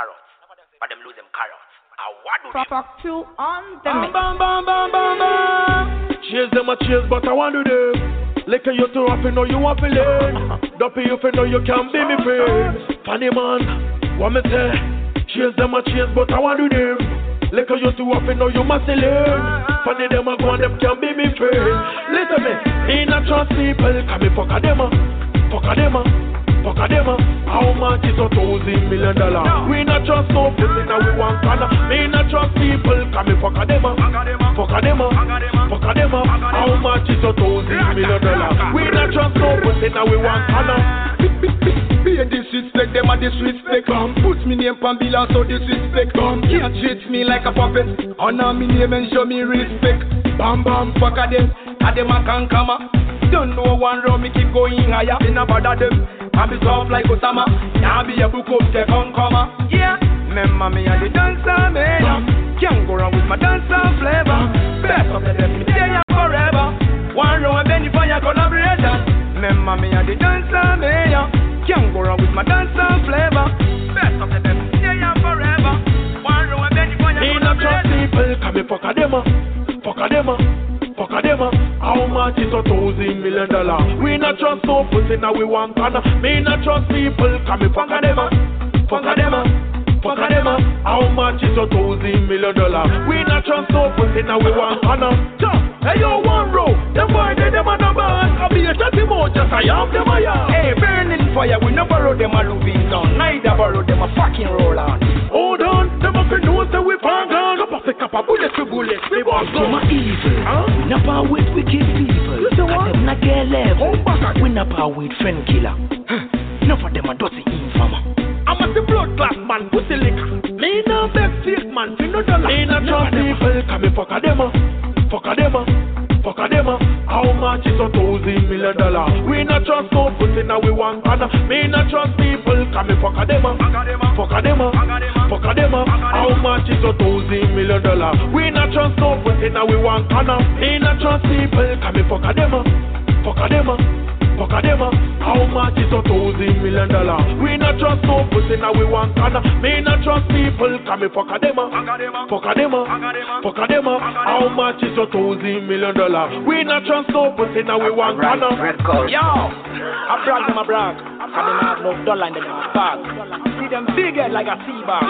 carrots, but them lose them carrots. What do they? Fuck you on the mix. Bam, bam, bam, bam, bam. Cheers them a cheers, but I want to do. Liquor you too often, know you want to learn. Dumpy you know you can be me friend. Funny man, what me say? Cheers them a cheers, but I want to do. Liquor you too often, know you must learn. Funny them a go and them can be me friend. Listen me, me not trust people, can me fuck a them a, fuck a them a. Fuck a them, how much is $1,000 million? We not trust no pussy, now we want corner. Me not trust people, come me fuck a them, fuck a them, fuck a them. How much is $1,000 million? We not trust no pussy, now we want corner. Be a disrespect, them a disrespect. Put me name on bill so disrespect. Can't treat me like a puppet. Honor me name and show me respect. Bam bam, fuck a them a can come. Don't know one row, me keep going higher. In a bother them, I be soft like Osama. Now be a book up, take on comma. Yeah, remember me and the dancer, man. Can't go wrong with my dancer flavor. Best of the them, me stay here forever. One row and Benny for your collaboration. Remember me and the dancer, man. Can't go wrong with my dancer flavor. Best of the them, me stay here forever. One row and Benny for your collaboration. Me not trust people, come me fuck a them, fuck a them. Fuck a them, how much is $1,000 million? We not trust no pussy, now we want corner. Me not trust people, come me fuck a them, fuck a them, fuck a them. How much is $1,000 million? We not trust no pussy, now we want corner. Hey yo, one row, them boy they them a number. I be a chatty more, just I am them a yard. Hey, burning fire, we no borrow them a Louis Vuitton. Neither borrow them a fucking roll on. Hold on, them up in nose that we found down. Cup of bullet to bullet, we boss go. My evil, not with wicked people. And them not get level. We not with friend killer. Enough of them are dirty informer. I'm a the blood class man, pussy liquor. Me no beg fake man, we no dollar. Me no trust people, come me fuck a them, fuck a them, fuck a them. How much is $1,000 million? We not trust no pussy, now we want corner. Me not trust people, come me fuck a them, fuck a them, fuck a them. How much is $1,000 million? We not trust no pussy, now we want corner. Me not trust people, come me fuck a them, fuck a them. Fuck a them, how much is $1,000 million? We not trust no pussy, now we want corner. Me not trust people, come me fuck a them, fuck a them, fuck a them. How much is $1,000 million? We not trust no pussy, now we want corner. Yo, I brag them a brag. I them have no dollar in them bag. See them big head like a sea bag.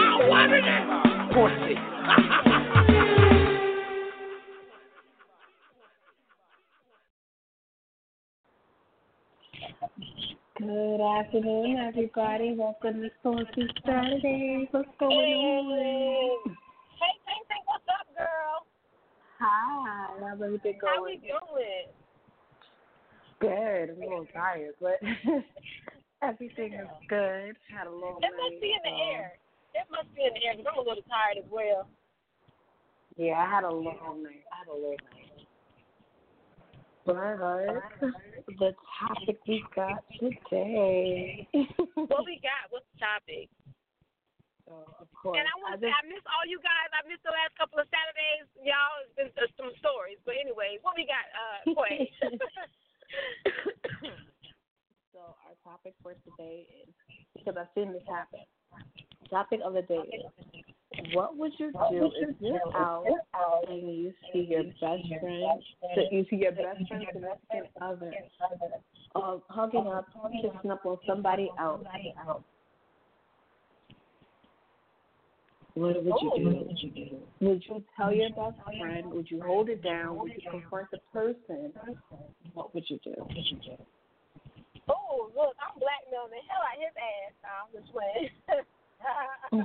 Pussy. Good afternoon, everybody. Welcome to Saucy Saturday. What's going on? Hey, Tank, what's up, girl? Hi. How's everything going? How we doing? Good. I'm a little tired, but everything is good. Had a long It must be in the air. It must be in the air because I'm a little tired as well. Yeah, I had a long night. But the topic we got today. What we got? What's the topic? Of course. And I miss all you guys. I missed the last couple of Saturdays. Y'all, it's been some stories. But anyway, what we got, Quay? So our topic for today is, because I've seen this happen, topic of the day is, what would you do if you're out and you see your best friend, significant other, hugging up, kissing up on somebody else? What would you do? Would you tell your best friend? Would you hold it down? Would you confront the person? What would you do? Oh, look, I'm blackmailing the hell out of his ass. I'm just playing.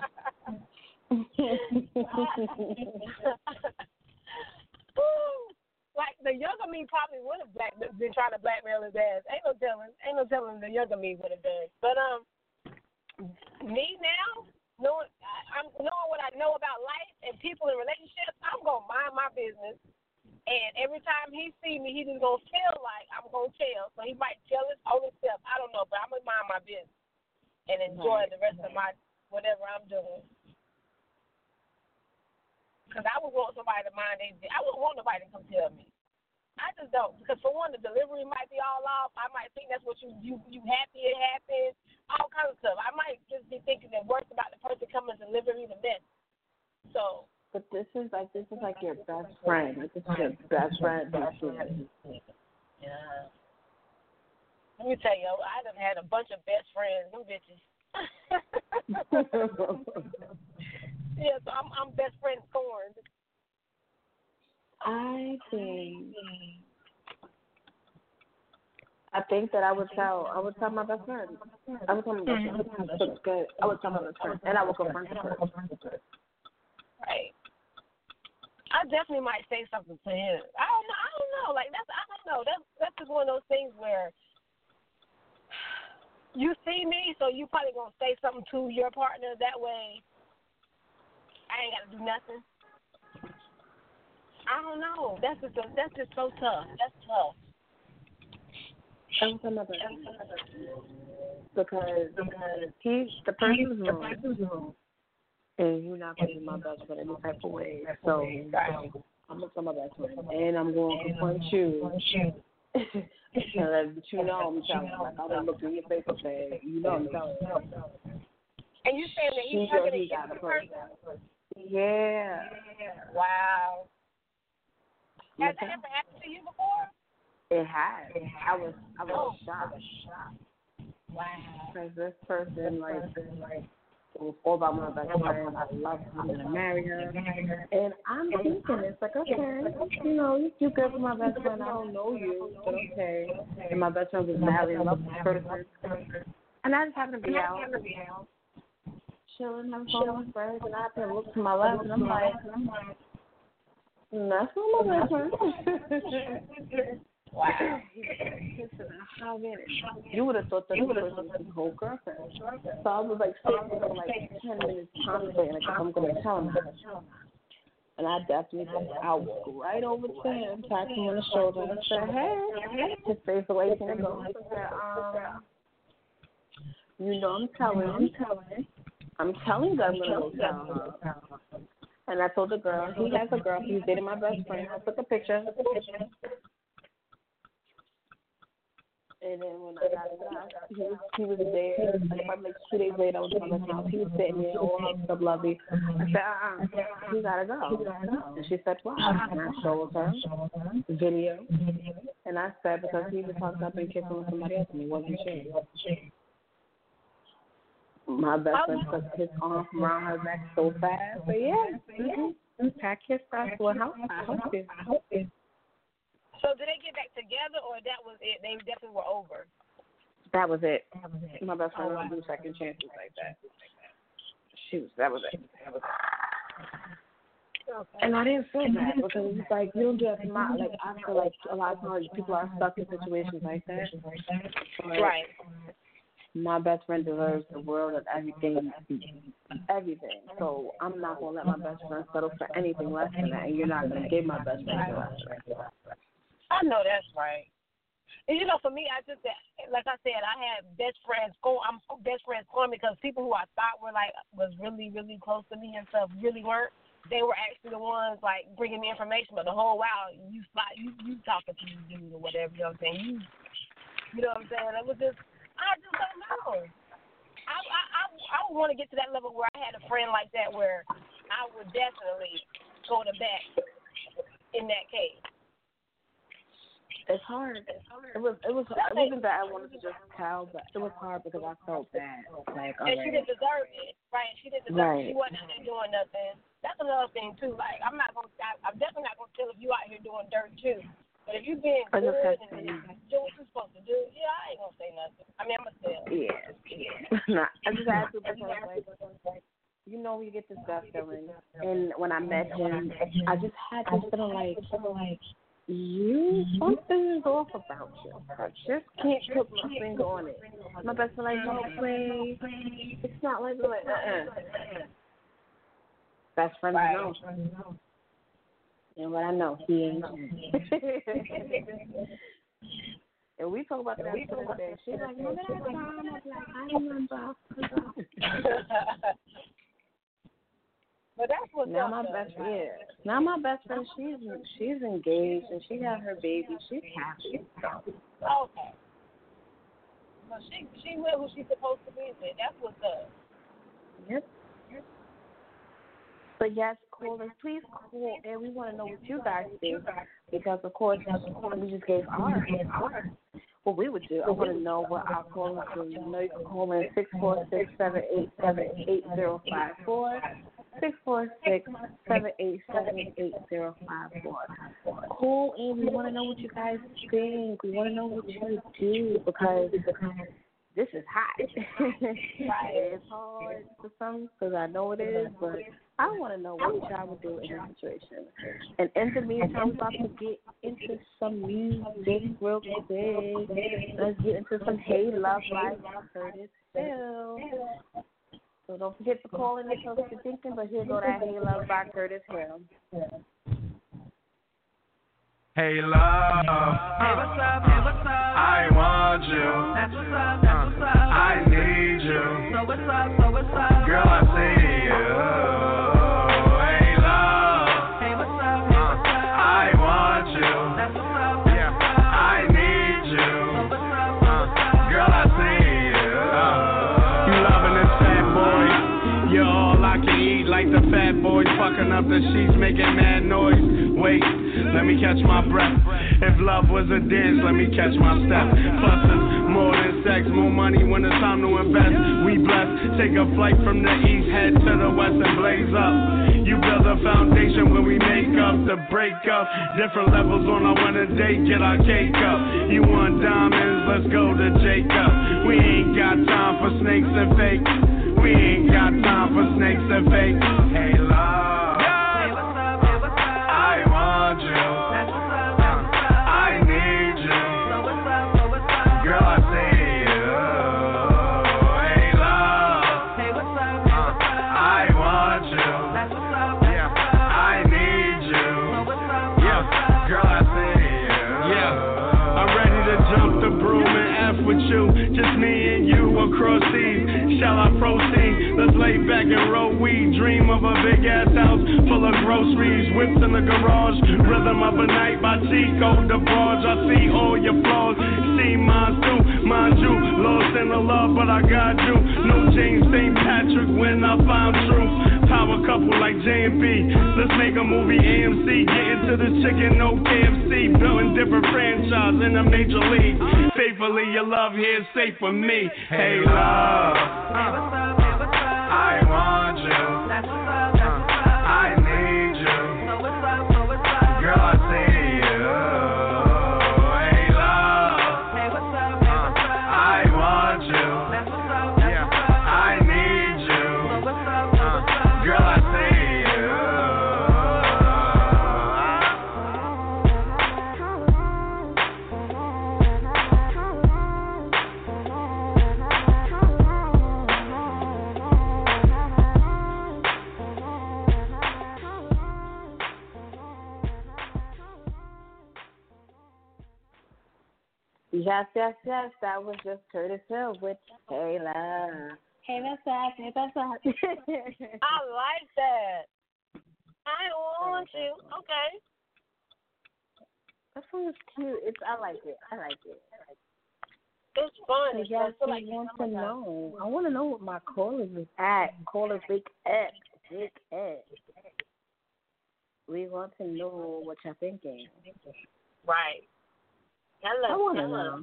Like the younger me probably would have been trying to blackmail his ass. Ain't no telling the younger me would have done. But me now, knowing what I know about life and people and relationships, I'm gonna mind my business. And every time he see me, he just gonna feel like I'm gonna tell. So he might tell his own self. I don't know, but I'm gonna mind my business and enjoy the rest of my whatever I'm doing. Because I would want somebody to mind their business. I wouldn't want nobody to come tell me. I just don't. Because for one, the delivery might be all off. I might think that's what you happy it happened. All kinds of stuff. I might just be thinking the worst about the person coming to delivery the best. So. But this is like your best friend. Like, this is your best friend. Yeah. Let me tell you, I done had a bunch of best friends, them bitches. Yeah, so I'm best friend scorned. I think that I would tell my best friend. I would tell my best friend. It's good. I would tell my best friend, and I would confront her. Right. I definitely might say something to him. I don't know. Like I don't know. That's just one of those things where you see me, so you probably gonna say something to your partner. That way, I ain't gotta do nothing. I don't know. That's just so tough. That's tough. I would tell my best friend because he's the person's wrong. And you're not going to be my best friend any type of way. So I'm going to tell my best friend. And I'm going to confront you. And let you know I'm telling you. Like, I'm going to look in your face and say, you know I'm telling you. And you saying that he's targeting you person? Yeah. Wow. Has that ever happened to you before? It has. I was shocked. Wow. Because this person, like, it was all about my best friend. I love her. I'm going to marry her. And I'm thinking, it's like, okay, you know, you're good for my best friend. I don't know you, but okay. And my best friend was madly in love with this person. And I just happened to be out, chilling, having fun with my friends, and I happened to look to my left, and I'm like, that's not my best friend. Wow. How many? You would have thought that this person was his whole girlfriend. So I was like sitting there for like 10 minutes contemplating, like, I'm going to tell him. And I definitely did. I walked right over to him, tapped him on the shoulder, and said, hey. His face away from the door. I said, you know I'm telling you that I'm going to go tell her. And I told the girl, he has a girl, he's dating my best friend. I took a picture. And then when I got back, he was there. Like probably like 2 days later, I was at my house. He was sitting there, all hugged up, lovey. I said, you gotta go. And she said, why? And I showed her the video. And I said, because he was hugged up and kissing with somebody else, and he wasn't she. My best friend took his arm around her neck so fast. But yeah, pack your stuff. Well, I hope you. So did they get back together, or that was it? They definitely were over. That was it. My best friend don't do second chances like that. That was it. Okay. And I didn't feel bad because it's like you don't get like I feel like a lot of times people are stuck in situations like that. Right. My best friend deserves the world and everything. So I'm not gonna let my best friend settle for anything less than that, and you're not gonna give my best friend less than that. I know that's right. And you know, for me, I just like I said, I had best friends I'm best friends for me because people who I thought was really, really close to me and stuff really weren't. They were actually the ones like bringing me information, but the whole while you talking to you dude or whatever, you know what I'm saying? You know what I'm saying? It was just I just don't know. I would want to get to that level where I had a friend like that where I would definitely go to bat in that case. It's hard. It wasn't that I wanted to just tell, but it was hard because I felt bad. Like, and she didn't deserve it, right? She didn't deserve it. She wasn't out there doing nothing. That's another thing too. Like, I'm definitely not gonna tell if you out here doing dirt too. But if you being good and doing what you're supposed to do, yeah, I ain't gonna say nothing. I mean, I'm gonna tell. Yeah. Nah, I just had to because like, you know, you get this gut feeling, and when I met him, I just had this feeling like. Something is off about you. I just can't put my finger on it. My best friend like, no, please. It's not like Best friends know. And what I know, he ain't. And we talk about that today. She's like, remember that time? I'm like, I remember. But that's what's now my best friend, she's engaged and she got her baby. She's happy. Okay. So she went who she's supposed to be with. That's what's up. Yep. But yes, callers, please call, and we want to know what you guys think because, of course, we just gave ours. What we would do, I want to know what our callers do. You know, you can call in 646-787-8054, 646-787-8054. Call in. We want to know what you guys think. We want to know what you do because this is hot. It's hard for some because I know it is, but I want to know what y'all would do in this situation. And in the meantime, we're about to get into some music real quick. Let's get into some Hey Love by Curtis Hill. So don't forget to call in and tell us what you're thinking, but here go that Hey Love by Curtis Hill. Hey love, hey what's up, I want you, that's what's up, I need you, so what's up, girl I see you, hey love, hey what's up, I want you, that's what's up, yeah, I need you, so what's up, girl I see you, you loving this fat boy, you're all I can eat like the fat boys, fucking up the sheets, making mad noise, wait. Let me catch my breath. If love was a dance, let me catch my step. Plus it's more than sex, more money when it's time to invest. We blessed, take a flight from the east, head to the west and blaze up. You build a foundation when we make up the break up. Different levels on our winning date, get our cake up. You want diamonds, let's go to Jacob. We ain't got time for snakes and fake. We ain't got time for snakes and fake. Hey love. Just me and you across seas. Shall I proceed? Let's lay back and roll weed. Dream of a big ass house full of groceries. Whips in the garage. Rhythm of a night by Chico DeBarge. I see all your flaws. See mine too. Mind you, lost in the love, but I got you. No James St. Patrick when I found truth. Power couple like J&B. Let's make a movie AMC. Get into the chicken, no KFC. Building different franchise in the major league. Faithfully, your love here is safe for me. Hey, love. I want you. I need you. Girl, I see you. Hey, love. I want you. Yeah, I need you. Girl, I see you. Yes, that was just Curtis Hill with Hey Love. Hey, that's up. I like that. I want you. Okay. That song is cute. I like it. It's fun. Yes, I want to know. I want to know what my callers is at. Callers Big X. We want to know what you're thinking. Right. I want to know.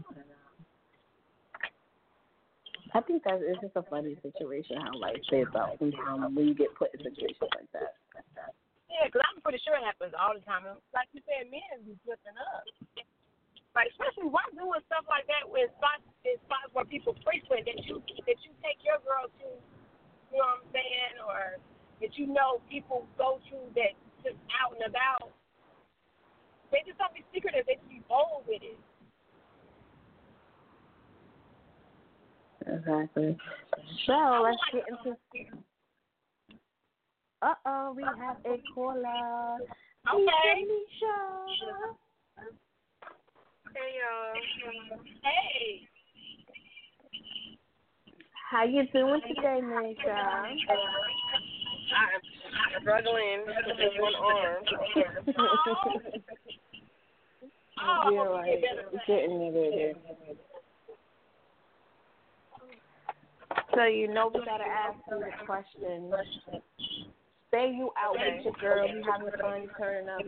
I think that it's just a funny situation how life plays out sometimes when you get put in situations like that. Yeah, because I'm pretty sure it happens all the time. Like you said, men be flipping up. Like, especially why doing stuff like that with spots where people frequent that you take your girl to, you know what I'm saying, or that you know people go to that just out and about. They just don't be secretive. They just be bold with it. Exactly. So let's get into. We have a caller. Okay. Misha. Hey, hey. How you doing today, Misha? I'm struggling with one arm. You're right. Getting it. So you know we gotta ask you the question. say you out with your girl, you having fun, turning up,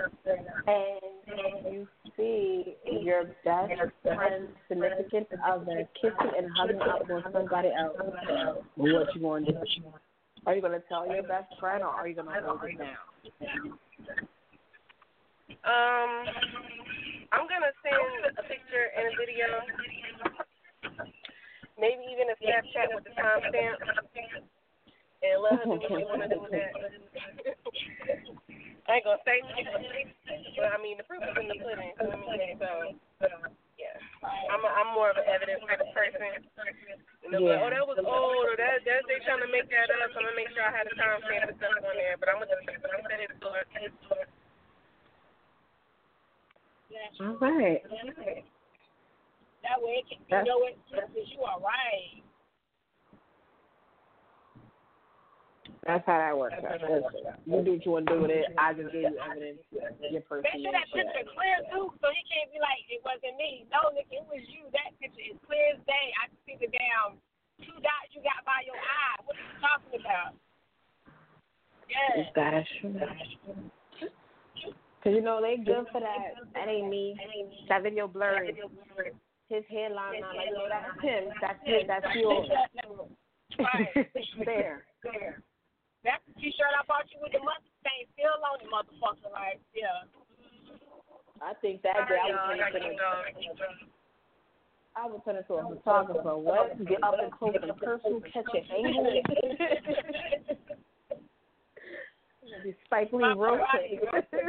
and you see your best friend's significant other kissing and hugging up with somebody else. What you going to do? Are you going to tell your best friend, or are you going to hold it down? I'm going to send a picture and a video, maybe even a Snapchat with the timestamp, and let her do what she want to do with that. I ain't going to say nothing, but I mean, the proof is in the pudding, so, yeah. I'm more of an evidence type of person. You know, yeah. But, that was old, or that they trying to make that up, so I'm going to make sure I have the timestamp and stuff on there, but I'm going to set it for it. All right. That way, you know it, you are right. That's how that works. You do what you want to do with it. I just gave you evidence. Your person. Make sure that picture clear too, so he can't be like, it wasn't me. No, nigga, it was you. That picture is clear as day. I can see the damn 2 dots you got by your eye. What are you talking about? Yeah. That's true. Because, you know, they good for that. That ain't me. That video blurry. His hairline, not like, no, that's him. That's his. That's yours. Right. There. That T-shirt I bought you with the mustard stain still on you, motherfucker. Like, yeah. I think that day I would turn into a photographer. What? Get up and close and personal, catch an angle. Be Spike Lee rotate.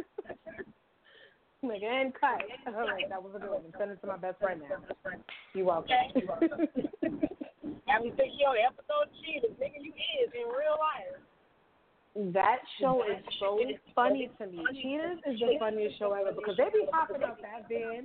Nigga, and cut. All right, that was a good one. Send it to my best friend now. You welcome. Have you think you on the episode of Cheaters? Nigga, you is in real life. That show is so funny to me. Cheaters is the funniest show ever because they be hopping up that van.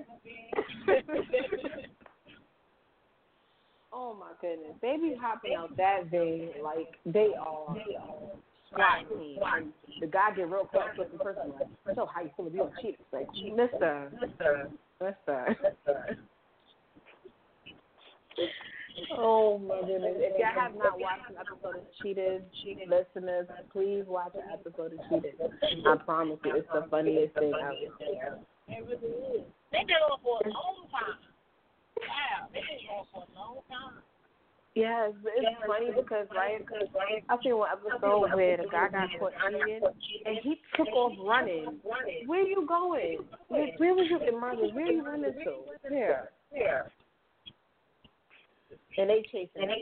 Oh my goodness, they be hopping out that van like they are SWAT team. And the guy get real close with the person like, so how you feeling? You on Cheaters? Like, Mister. Oh my goodness! If y'all have not watched an episode of Cheaters, listeners, please watch an episode of Cheaters. I promise you, it's the funniest thing ever. It really is. They've been on for a long time. Wow, they've been on for a long time. Yes, it's funny because I seen one episode where the guy got caught cheating and he took off running. Where are you going? Where was you in Margaret? Where are you running to? There. And they chasing her.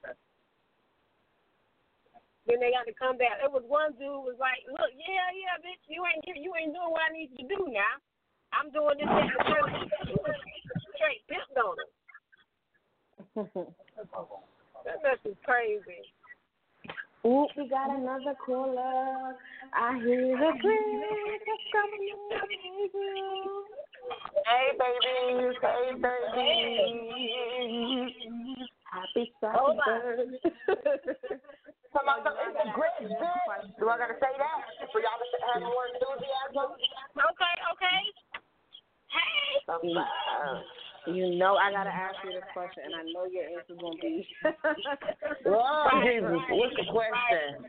Then they got to come back. There was one dude was like, look, yeah, bitch, you ain't doing what I need you to do now. I'm doing this straight pimped on him. That mess is crazy. Ooh, we got another caller. I hear the click of coming in. Hey, babies. Happy Saturday. Come on, it's a great bitch. Do I got to say that for y'all to have more enthusiasm? Okay. Hey. You know I got to ask you this question, and I know your answer's going to be. Oh, Jesus. What's the question?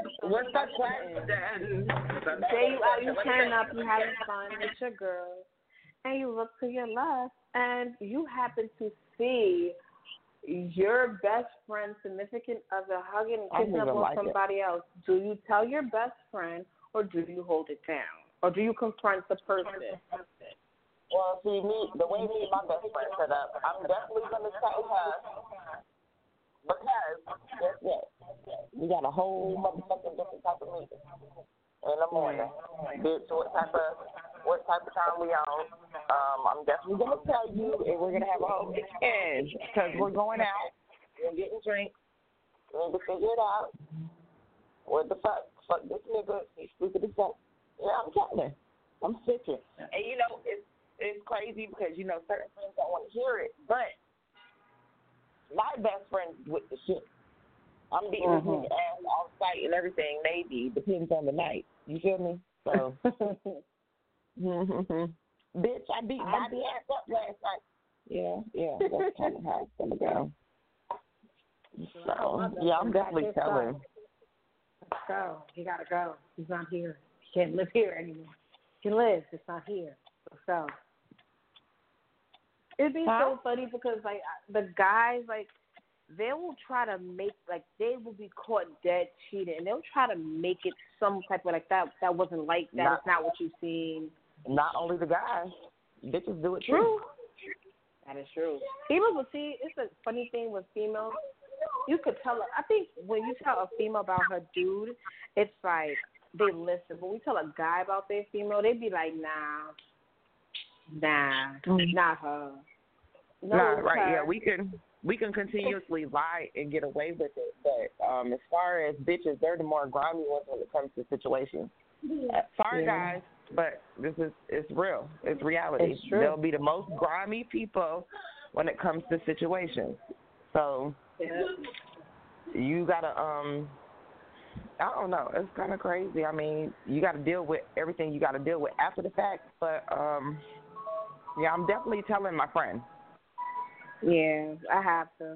Say you out, you turn up, you having fun with your girl, and you look to your left, and you happen to see your best friend's significant other hugging and kissing up on somebody else. Do you tell your best friend, or do you hold it down? Or do you confront the person? Well, see, the way me and my best friend set up, I'm definitely going to tell her because, guess what? We got a whole motherfucking different type of meeting in the morning. Bitch, what type of time we on? I'm definitely going to tell you, and we're going to have a whole weekend because we're going out. We're getting drinks. We need to figure it out. What the fuck? Fuck this nigga. He's stupid as fuck. Yeah, I'm telling her. I'm sick of it. And, you know, it's crazy because, you know, certain friends don't want to hear it, but my best friend's with the shit. I'm beating this nigga ass off site and everything, maybe. Depends on the night. You feel me? So, bitch, I beat Bobby ass up last night. Yeah, that's kind of how it's going to go. So, yeah, I'm definitely telling. go. He gotta go. He's not here. He can't live here anymore. He can live, it's not here. Let's go. It'd be so funny because like the guys like they will try to make like they will be caught dead cheating and they'll try to make it some type of like that wasn't like that. It's not what you've seen. Not only the guys, bitches do it True. too. That is true. Females will see. It's a funny thing with females. You could tell. I think when you tell a female about her dude, it's like they listen. But when we tell a guy about their female, they be like, nah, not her. No, right? her. Yeah, we can continuously lie and get away with it, but as far as bitches, they're the more grimy ones when it comes to situations. Sorry, guys, but it's real. It's reality. It's true. They'll be the most grimy people when it comes to situations. So you gotta I don't know. It's kind of crazy. I mean, you got to deal with everything you got to deal with after the fact. But yeah, I'm definitely telling my friend. Yeah, I have to.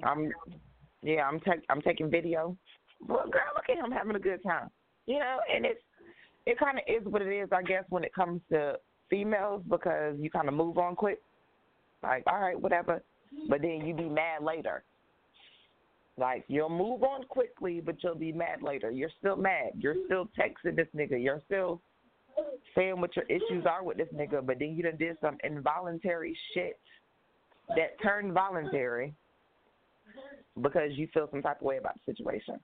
I'm taking video. Well, girl, look at him having a good time. You know, and it kind of is what it is, I guess, when it comes to females because you kind of move on quick. Like, all right, whatever. But then you be mad later. Like, you'll move on quickly, but you'll be mad later. You're still mad. You're still texting this nigga. You're still saying what your issues are with this nigga, but then you done did some involuntary shit that turned voluntary because you feel some type of way about the situation.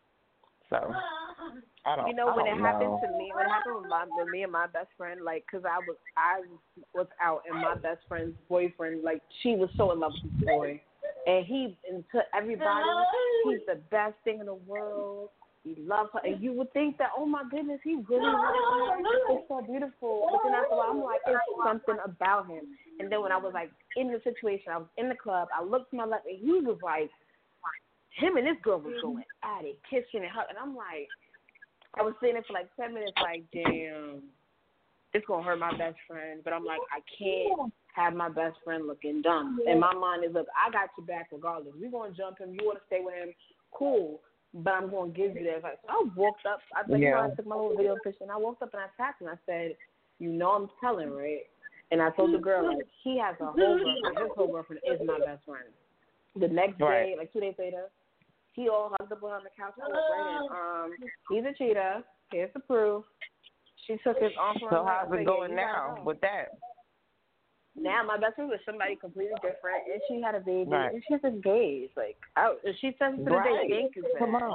So, I don't know. You know, when it happened to me, when it happened with me and my best friend, like, because I was out and my best friend's boyfriend, like, she was so in love with this boy. And to everybody, he's the best thing in the world. He loves her. And you would think that, oh, my goodness, he really loves her. It's so beautiful. But then after a while, I'm like, there's something about him. And then when I was, like, in the situation, I was in the club, I looked to my left, and he was like, him and this girl was going at it, kissing and hugging. And I'm like, I was sitting there for, like, 10 minutes, like, damn, it's going to hurt my best friend. But I'm like, I can't have my best friend looking dumb. And my mind is, look, I got you back regardless. We're going to jump him. You want to stay with him? Cool. But I'm going to give you that. So I walked up. I took my little video picture, and I walked up and I tapped him. I said, you know I'm telling, right? And I told the girl, like, he has a whole girlfriend. His whole girlfriend is my best friend. The next day, like 2 days later, he all hugged up on the couch. I was right in. He's a cheater. Here's the proof. She took his arm from her. So how's it going now with that? Now my best friend was somebody completely different, and she had a baby, right. and she's engaged. Like, she says to the day, thank you. Come on.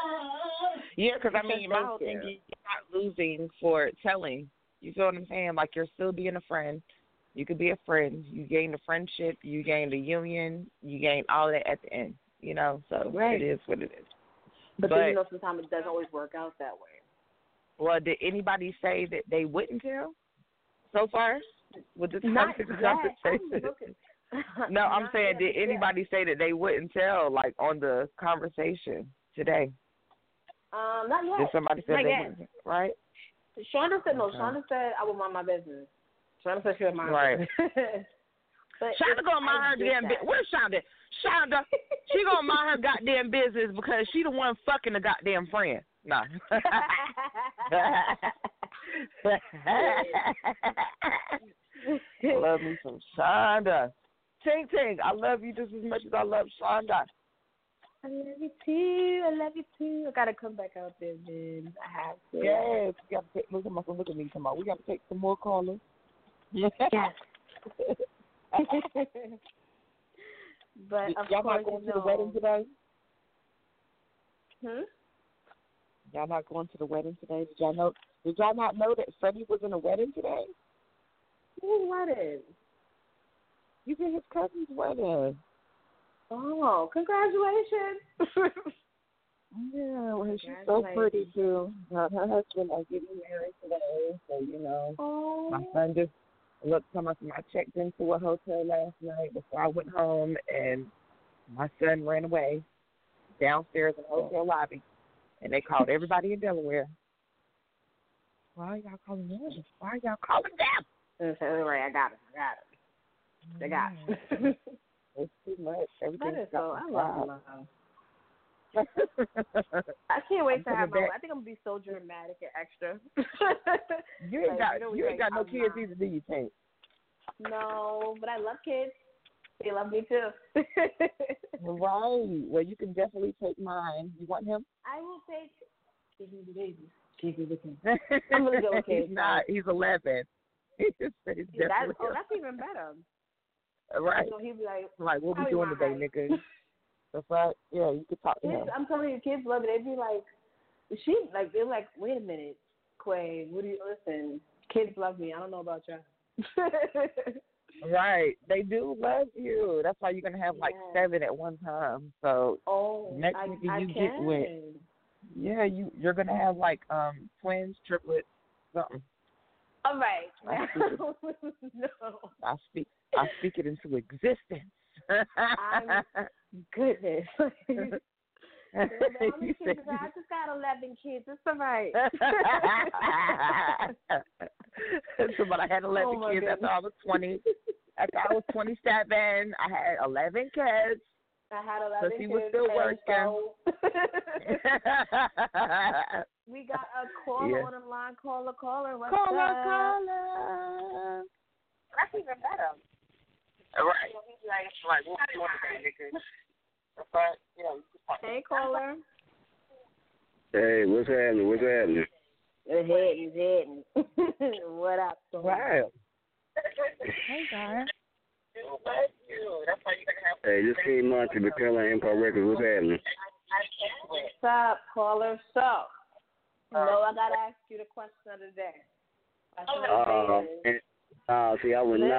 Yeah, because I mean, my whole thing is you're not losing for telling. You feel what I'm saying? Like, you're still being a friend. You could be a friend. You gain a friendship. You gain a union. You gain all that at the end. You know, so It is what it is. But then, you know, sometimes it doesn't always work out that way. Well, did anybody say that they wouldn't tell so far? With this conversation? No, I'm saying, did anybody say that they wouldn't tell, like, on the conversation today? Not yet. Did somebody say they wouldn't? Right? Shonda said no. Okay. Shonda said I would mind my business. Shonda said she would mind my business. Shonda gonna mind her damn business. Where's Shonda? Shonda, she gonna mind her goddamn business because she the one fucking the goddamn friend. Nah. Love me some Shonda. Ting Ting, I love you just as much as I love Shonda. I love you too. I love you too. I gotta come back out there, man. I have to. Yes, we gotta take, look at me. Come on, we gotta take some more callers. Yes. But of y'all course, not going to the wedding today? Y'all not going to the wedding today? Did y'all not know that Freddie was in a wedding today? Whose wedding? He's in his cousin's wedding. Oh, congratulations. Yeah, well, she's so pretty, too. Her husband are getting married today, so, you know, my son just looked, I checked into a hotel last night before I went home, and my son ran away downstairs in the hotel lobby, and they called everybody in Delaware. Why are y'all calling them? Why are y'all calling them? Right, I got it. They got it. It's too much. That is so, I love love. I can't wait to have my. I think I'm gonna be so dramatic and extra. You ain't got no kids either, do you, Tank? No, but I love kids. They love me too. Right. Well, you can definitely take mine. You want him? I will take. Give me the baby. Give me the kid. I'm gonna go with kids. He's not. He's 11. That's even better. Right. So he'll be like, what we doing today, nigga? That's right. Yeah, you can talk to him. I'm telling you, kids love it. They'd be like, they're like, wait a minute, Quay, listen, kids love me. I don't know about y'all. Right. They do love you. That's why you're going to have 7 at one time. So next week you get with, you're going to have twins, triplets, something. All right. No. I speak it into existence. Goodness. I just got 11 kids. It's all right. But I had 11 kids after I was 20. After I was 27, I had 11 kids. I had 11 kids. He was still working. We got a caller on the line. Caller. What's up? Caller. That's even better. Right. What you want to say, nigga? That's right. Hey, caller. Hey, what's happening? It's hitting. What up? Wow. Hey, guys. Hey, this King Monty with Carolina Empire Records. What's happening? What's up, caller? So, I gotta ask you the question of the day. See, I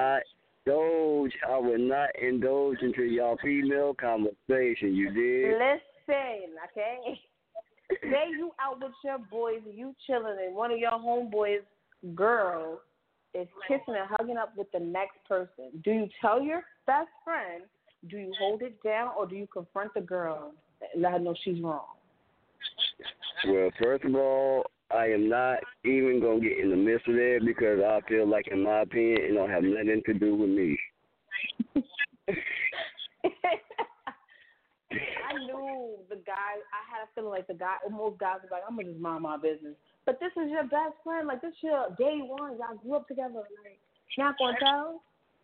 would not indulge into y'all female conversation. You did. Listen, okay. Say you out with your boys and you chilling, and one of your homeboys' girl is kissing and hugging up with the next person. Do you tell your best friend? Do you hold it down, or do you confront the girl and let her know she's wrong? Well, first of all, I am not even going to get in the midst of that because I feel like, in my opinion, it don't have nothing to do with me. I knew the guy. I had a feeling like most guys were like, I'm going to just mind my business. But this is your best friend. Like, this is your day one. Y'all grew up together. Like, not going to tell?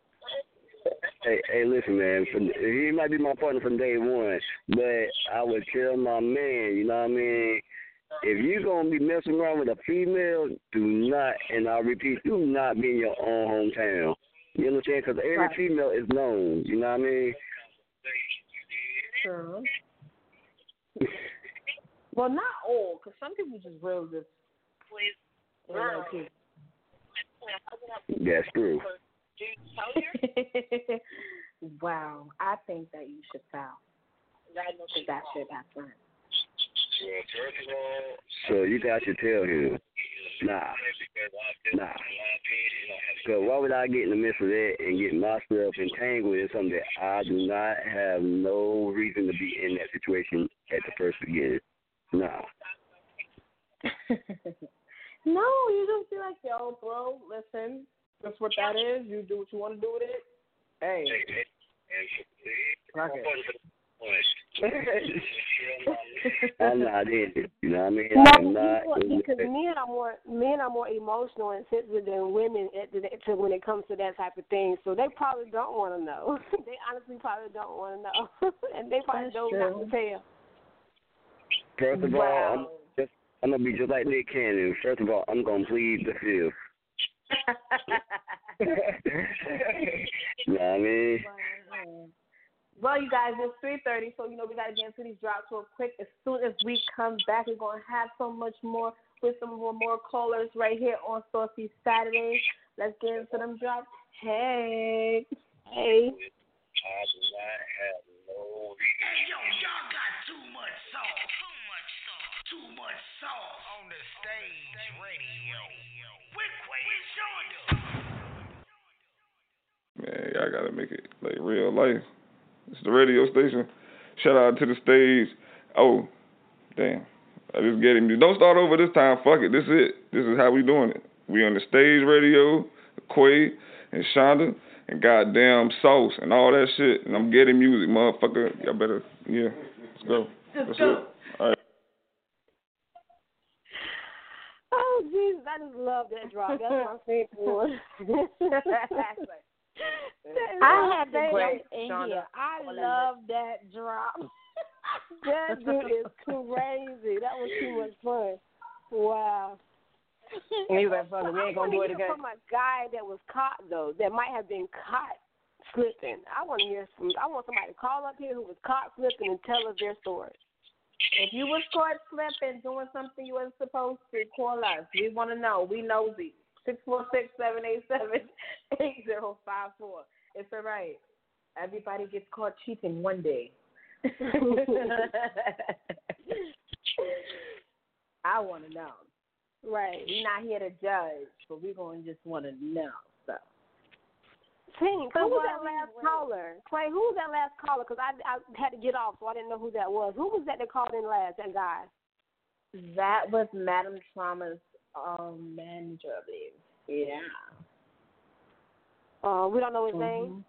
Hey, listen, man. He might be my partner from day one, but I would tell my man, you know what I mean? If you're going to be messing around with a female, do not, and I repeat, do not be in your own hometown. You understand? Because every female is known. You know what I mean? Sure. Well, not all, because some people just real just. That's true. Wow, I think that you should foul. Because that's your best friend. So you guys should tell him, nah. So why would I get in the midst of that and get myself entangled in something that I do not have no reason to be in that situation at the first beginning? Nah. No, you just be like, yo, bro, listen, that's what that is. You do what you want to do with it. Hey. I'm not in it. You know what I mean? Because men are more emotional and sensitive than women when it comes to that type of thing. So they probably don't want to know. They honestly probably don't want to know, and they probably don't not to tell. First of all, I'm gonna be just like Nick Cannon. First of all, I'm gonna plead the fifth. You know what I mean? Well, you guys, it's 3:30, so, we got to get into these drops real quick. As soon as we come back, we're going to have so much more with some more callers right here on Saucy Saturday. Let's get into them drops. Hey. I do not have no reason. Hey, y'all got too much sauce on the stage radio. With Quay and Shonda. Man, y'all gotta make it like real life. It's the radio station. Shout out to the stage. Oh, damn. I just get him. Don't start over this time. Fuck it. This is it. This is how we doing it. We on the stage radio, Quay and Shonda and goddamn Sauce and all that shit. And I'm getting music, motherfucker. Y'all better, let's go. Just go. All right. Oh, Jesus, I just love that drop. That's my favorite one. I had to great, in Shonda. here. I love that drop. That dude is crazy. That was too much fun. Wow. He was like, "Fuck, we ain't gonna do it again." From a guy that was caught though, that might have been caught slipping. I want somebody to call up here who was caught slipping and tell us their story. If you was caught slipping, doing something you wasn't supposed to, call us. We want to know. We nosy. 646-787-8054. It's all right. Everybody gets caught cheating one day. I want to know. Right. We're not here to judge, but we're going to just want to know. So. Who was that last caller? Clay, who was that last caller? Because I had to get off, so I didn't know who that was. Who was that called in last, that guy? That was Madam Trauma's manager, I believe. Yeah. We don't know his name?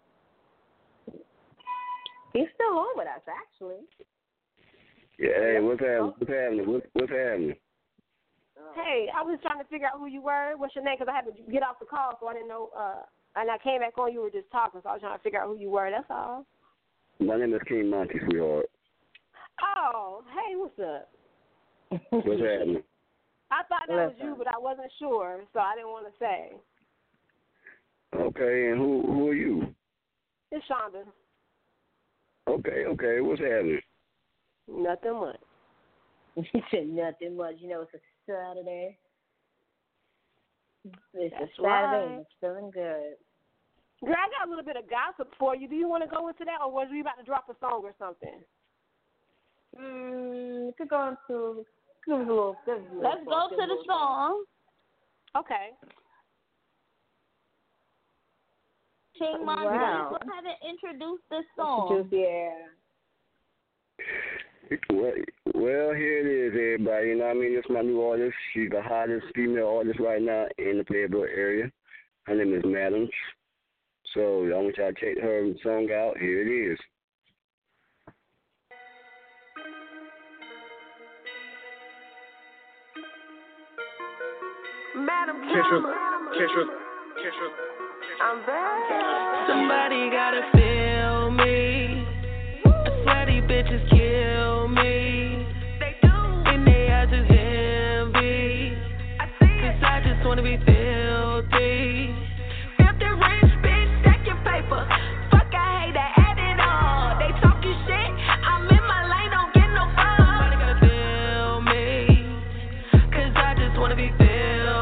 He's still on with us, actually. Yeah, hey, what's happening? What's happening? Hey, I was trying to figure out who you were. What's your name? Because I had to get off the call, so I didn't know. And I came back on, you were just talking, so I was trying to figure out who you were. That's all. My name is King Monty, sweetheart. Oh, hey, what's up? What's happening? I thought that was you, but I wasn't sure, so I didn't want to say. Okay, and who are you? It's Shonda. Okay, what's happening? Nothing much. He said nothing much. You know, it's a Saturday. It's a Saturday, and it's feeling good. Girl, I got a little bit of gossip for you. Do you want to go into that, or was we about to drop a song or something? We could go into... Let's go to the song. Okay. King Monty, wow. Go ahead and introduce this song. Well, here it is, everybody. You know what I mean? It's my new artist. She's the hottest female artist right now in the Playboy area. Her name is Madams. So I want y'all to check her song out. Here it is. Madam Kesha. I'm back. Somebody gotta feel me. I swear these bitches kill me. They do. And they eyes is envy. I see it. 'Cause I just wanna be filthy. Filthy rich bitch, stack your paper. Fuck, I hate that, add it all. They talking shit. I'm in my lane, don't get no fuck. Somebody gotta feel me. 'Cause I just wanna be filthy.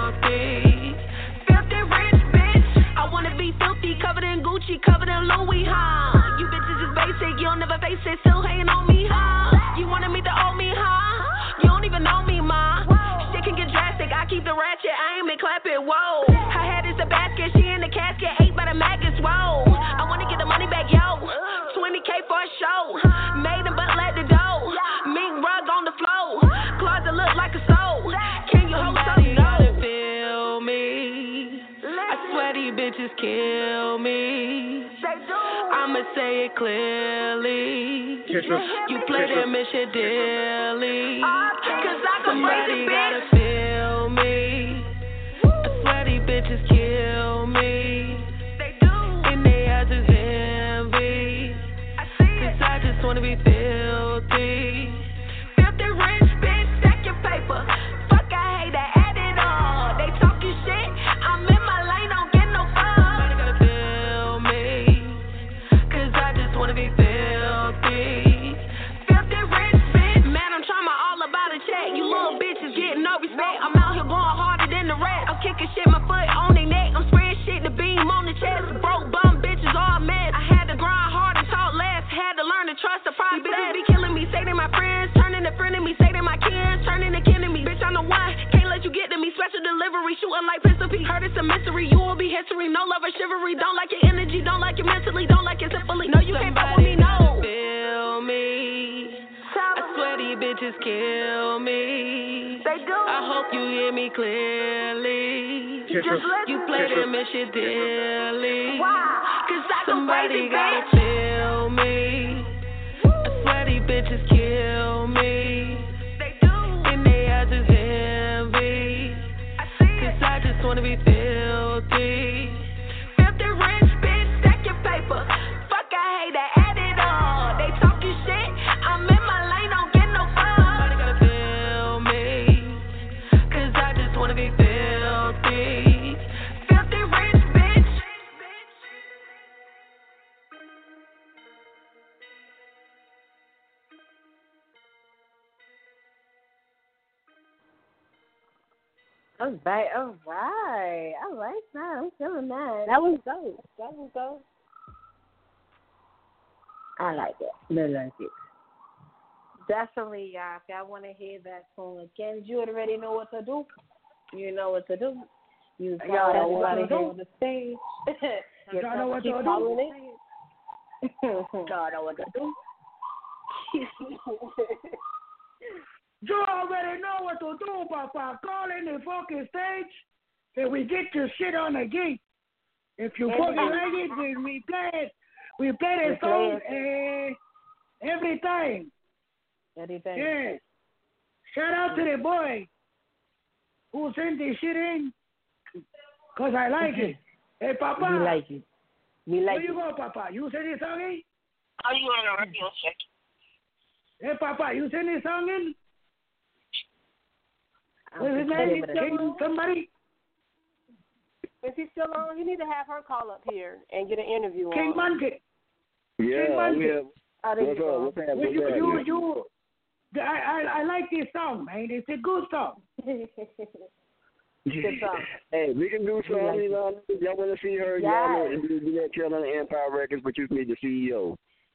Filthy rich bitch. I wanna be filthy, covered in Gucci, covered in Louis, huh? You bitches is basic, you don't never face it, still hating on me, huh? You wanted me to owe me, huh? You don't even know me, ma. Shit can get drastic, I keep the ratchet, I ain't been clapping, whoa. Her head is a basket, she in the casket, ate by the maggots, whoa. I wanna get the money back, yo. 20K for a show, made him but let the dough. Mink rug on the floor, closet look like a soul. Can you hold Somebody something? gotta feel me. I swear these bitches kill me. I'ma say it clearly. You play them and shit daily. 'Cause I can Somebody break gotta it, bitch. feel me. I swear these bitches kill me. They do. And they eyes is envy. I see 'Cause it. I just wanna be filthy. Filthy rich bitch, stack your paper. Fuck, I hate that, add it all. They talking shit. I'm in my lane, don't get no fuck. Somebody gotta feel me. 'Cause I just wanna be filthy. Filthy rich bitch. Man, I'm trying my all about a check. You little bitches getting no respect. I'm out here going harder than the rest. I'm kicking shit, my foot on their neck. I'm spraying shit, the beam on the chest. Broke bum bitches all mess. I had to grind hard and talk less. Had to learn to trust the process. These bitches be killing me, say they my friends. Turning to friend of me, say they my kids. Turning to kin of me. Bitch, I'm the one. Can't let you get to me. Special delivery, shooting like Pistol Pete. Heard it's a mystery. You will be history. No love or chivalry. Don't like your energy. Don't like it mentally. Don't like it simply. No, you can't fuck with me, no. Feel me. I swear these bitches kill me. They do. I hope you hear me clearly. You play them and shit daily. Why? 'Cause I can break Somebody it, gotta bitch. feel me. I swear these bitches kill me. wanna be filthy. Filthy rich bitch, stack your paper. Fuck, I hate that, add it all. They talking shit, I'm in my lane, don't get no fuck. Nobody gotta feel me, cause I just wanna be filthy. Filthy rich bitch. That was bad. All right. I like that. I'm feeling that. That was dope. I like it. I like it. Definitely, y'all. If y'all want to hear that song again, you already know what to do. You know what to do. You Y'all know what to do. on the stage. Y'all know what to do. Y'all know what to do. You already know what to do, Papa. Call in the fucking stage and we get your shit on the gate. If you fucking like it, then we play it. We play the song every time. Anything. Yeah. Shout out to the boy who sent this shit in because I like it. Hey, Papa. We like it. Where you go, Papa? You send this song in? Are you on a radio check? Hey, Papa, you send this song in? What's his name? King somebody? If he's still on, you need to have her call up here and get an interview on. King Monkey. Yeah, King Monkey. What's up? I like this song, man. It's a good song. Good song. Hey, we can do something. Y'all want to see her? Yes. Y'all know do that Killing Empire Records, but you need the CEO.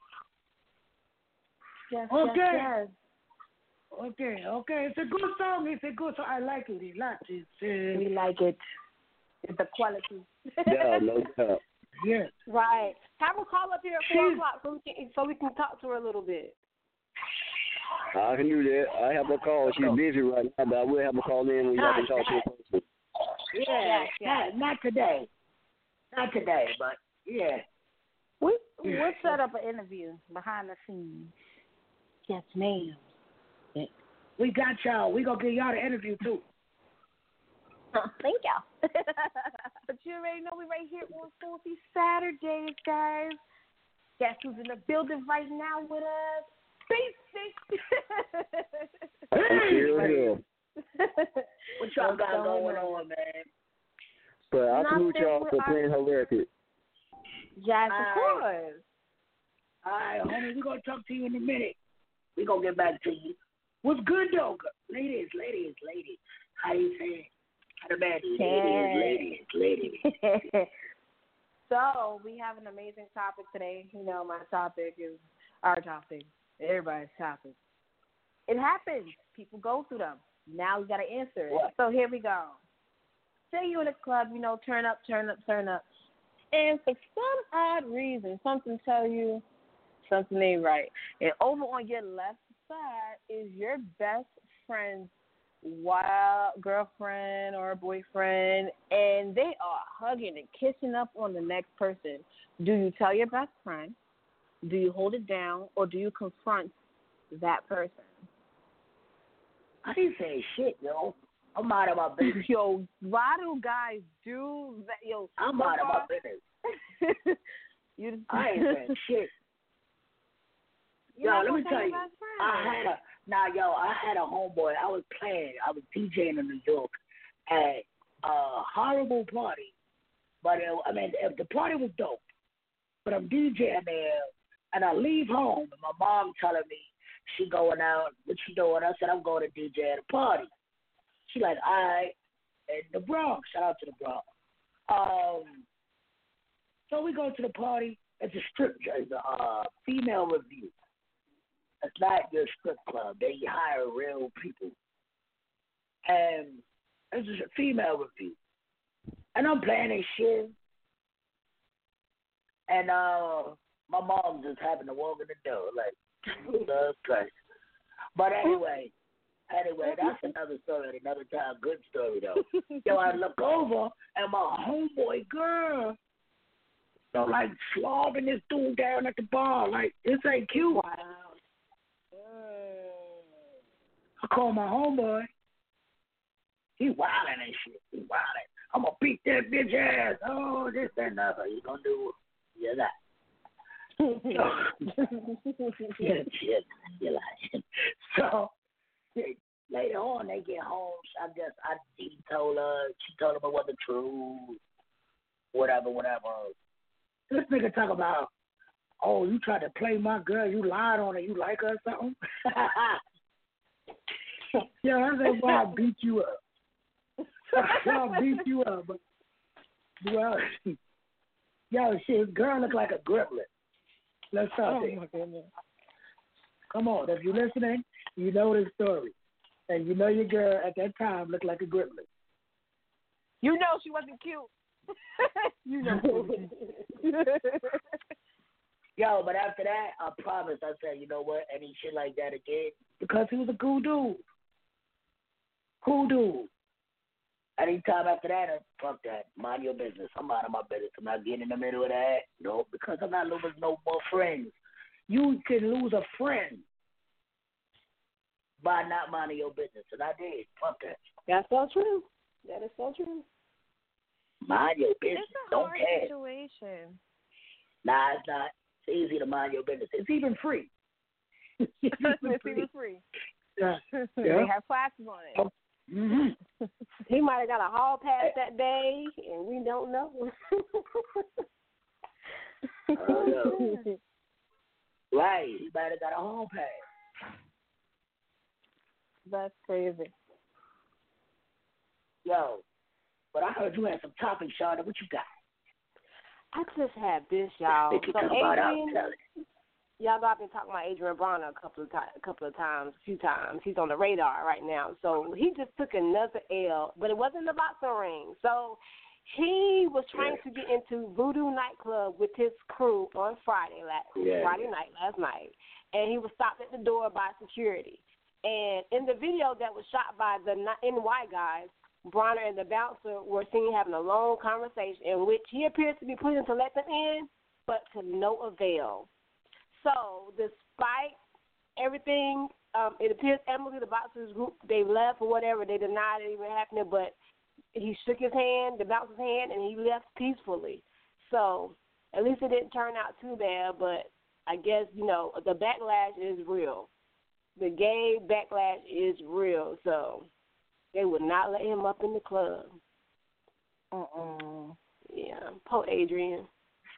Yes, Okay. yes. Okay. It's a good song. I like it a lot. We like it. It's the quality. Yeah, no doubt. Yeah. Right. Have her call up here at 4 o'clock so we can talk to her a little bit. I can do that. I have a call. She's busy right now, but I will have a call in when y'all can talk to her. Yeah. Not today, but yeah. We'll set up an interview behind the scenes. Yes, ma'am. We got y'all. We gonna get y'all the interview too. Thank y'all. But you already know we right here on Filthy Saturdays, guys. Guess who's in the building right now with us? Basic. Hey, what y'all got going on, man? But I salute y'all for playing her record. Yes, of course. All right, homie, we're going to talk to you in a minute. We're going to get back to you. What's good, though? Ladies. How you saying? How the bad ladies. So, we have an amazing topic today. You know, my topic is our topic. Everybody's topic. It happens. People go through them. Now we got to answer it. What? So, here we go. Say you in a club, you know, turn up. And for some odd reason, something tell you something ain't right. And over on your left side is your best friend's wild girlfriend or boyfriend, and they are hugging and kissing up on the next person. Do you tell your best friend? Do you hold it down, or do you confront that person? I didn't say shit, yo. I'm out of my business. Yo, why do guys do that? Yo, I'm out of my business. I ain't saying shit. Yo, let me tell you. I had a homeboy. I was DJing in New York at a horrible party. But, the party was dope. But I'm DJing there, and I leave home, and my mom telling me she going out. What she doing? I said, I'm going to DJ at a party. She like, all right, in the Bronx. Shout out to the Bronx. So we go to the party. It's a strip, it's a female review. It's not your strip club. They hire real people. And it's just a female review. And I'm playing this shit. And my mom just happened to walk in the door, like, Jesus Christ. But anyway, that's another story at another time. Good story, though. Yo, I look over, and my homeboy girl, like, slobbing this dude down at the bar. Like, this ain't cute. Wow. I call my homeboy. He wildin' and shit. I'm gonna beat that bitch ass. Oh, this and another. You gonna do? Yeah, that. You're lying. So later on, they get home. I guess he told her. She told him it wasn't true. Whatever. This nigga talk about, oh, you tried to play my girl. You lied on her. You like her or something? Yeah, I said, why I beat you up. I'll beat you up. But, well, yo, shit, girl look like a griplet. Let's talk there. My goodness. Come on, if you're listening, you know this story. And you know your girl at that time looked like a griplet. You know she wasn't cute. You know. Yo, but after that, I promised. I said, you know what? Any shit like that again, because he was a cool dude. Cool dude. Anytime after that, fuck that. Mind your business. I'm out of my business. I'm not getting in the middle of that. No, because I'm not losing no more friends. You can lose a friend by not minding your business, and I did. Fuck that. That's so true. That is so true. Mind your business. It's a Don't hard care. situation. Nah, it's not. It's easy to mind your business. It's even free. It's even free. Yeah. They have classes on it. Mm-hmm. He might have got a hall pass that day, and we don't know. Right. He might have got a hall pass. That's crazy. Yo, but I heard you had some topics, Shawna. What you got? I just had this, y'all. So Adrian, y'all know I've been talking about Adrian Bronner a few times. He's on the radar right now. So he just took another L, but it wasn't the boxing ring. So he was trying to get into Voodoo nightclub with his crew on Friday night, last night, and he was stopped at the door by security. And in the video that was shot by the NY guys, Bronner and the bouncer were seen having a long conversation in which he appears to be pleading to let them in, but to no avail. So despite everything, it appears Emily, the bouncer's group, they left or whatever. They denied it even happening, but he shook his hand, the bouncer's hand, and he left peacefully. So at least it didn't turn out too bad, but I guess, the backlash is real. The gay backlash is real, so they would not let him up in the club. Yeah, poor Adrian.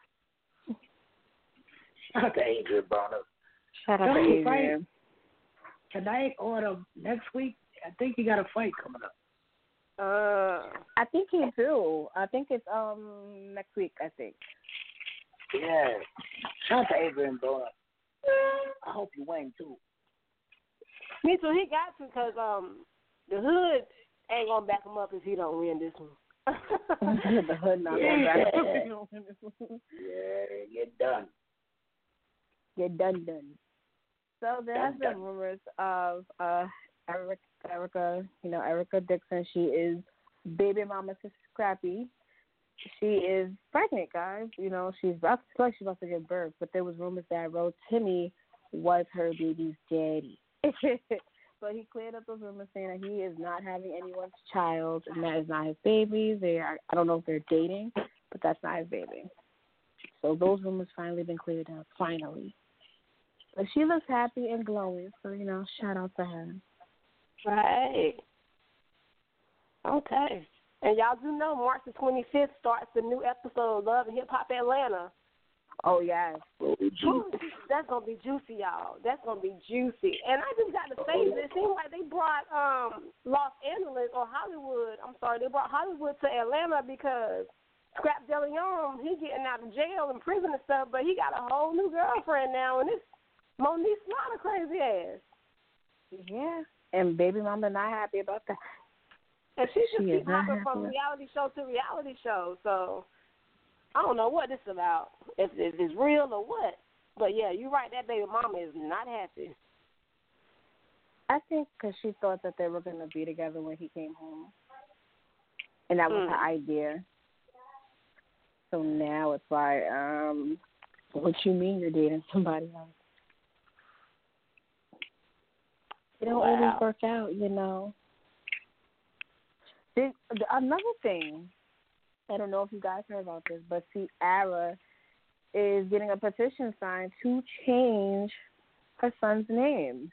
Shout out to Adrian Bronner. Shout out to Adrian. Tonight or next week, I think he got a fight coming up. I think he do. I think it's next week, I think. Yeah. Shout out to Adrian Bronner. I hope you win, too. Me too. He got to, because the hood ain't going to back him up if he don't win this one. The hood not going to back him up if he don't win this one. Yeah, get done. Get done. So there has been rumors of Erica Dixon. She is baby mama to Scrappy. She is pregnant, guys. She's about to give birth, but there was rumors that Ro Timmy was her baby's daddy. But he cleared up those rumors saying that he is not having anyone's child, and that is not his baby. I don't know if they're dating, but that's not his baby. So those rumors finally been cleared up, finally. But she looks happy and glowing, so, shout out to her. Right. Okay. And y'all do know March the 25th starts the new episode of Love and Hip Hop Atlanta. Oh, yes. That's going to be juicy, y'all. That's going to be juicy. And I just got to say, it seems like they brought Los Angeles or Hollywood. They brought Hollywood to Atlanta because Scrap DeLeon, he getting out of jail and prison and stuff, but he got a whole new girlfriend now, and it's Monique Slaughter crazy ass. Yeah. And baby mama not happy about that. And she just keep hopping from reality show to reality show, so I don't know what this is about, if it's real or what. But, yeah, you're right. That baby mama is not happy. I think because she thought that they were going to be together when he came home. And that was her idea. So now it's like, what you mean you're dating somebody else? It don't always work out, Another thing I don't know if you guys heard about this, but Ciara is getting a petition signed to change her son's name.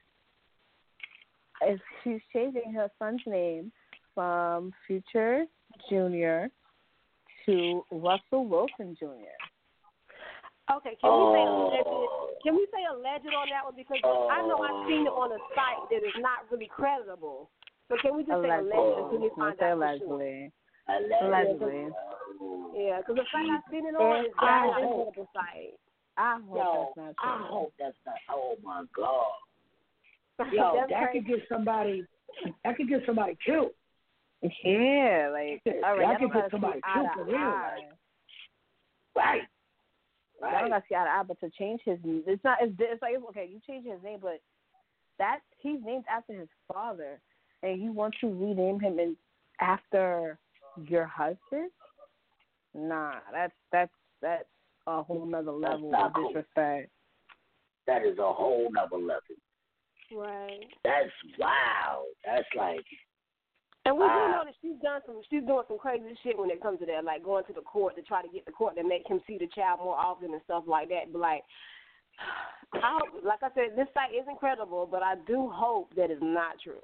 She's changing her son's name from Future Jr. to Russell Wilson Jr. Okay, can we say alleged on that one? Because I know I've seen it on a site that is not really credible. So can we just say alleged until we find out for sure? Allegedly. Yeah, because the site I've seen it on is not a credible site. I hope that's not true. I hope that's not. Oh my God. Yo, that could get somebody. That could get somebody killed. Yeah, like all right, that could get somebody killed for real. Right. I don't got to see eye to eye, but to change his, it's not. It's like okay, you change his name, but he's named after his father, and you want to rename him after your husband? Nah, that's a whole nother level of disrespect. That is a whole nother level. Right. That's wow. That's like. And we do know that she's doing some crazy shit when it comes to that, like going to the court to try to get the court to make him see the child more often and stuff like that. But like I said, this site is incredible, but I do hope that it's not true.